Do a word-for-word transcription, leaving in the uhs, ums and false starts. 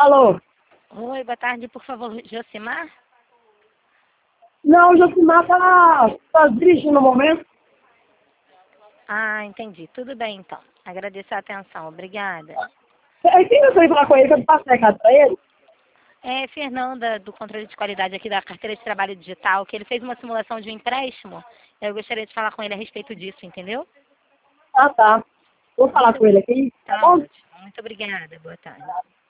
Alô? Oi, boa tarde, por favor, Josimar? Não, o Josimar tá, tá dirigindo no momento. Ah, entendi. Tudo bem, então. Agradeço a atenção. Obrigada. Aí quem eu falar com ele que eu passo recado pra ele? É Fernanda, do controle de qualidade aqui da carteira de trabalho digital, que ele fez uma simulação de um empréstimo. Eu gostaria de falar com ele a respeito disso, entendeu? Ah, tá. Vou falar Muito, com ele aqui, tá tá bom? ótimo. Muito obrigada. Boa tarde.